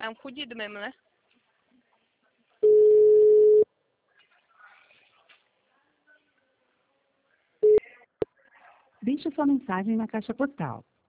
É um fudido mesmo, né? Deixe sua mensagem na caixa postal.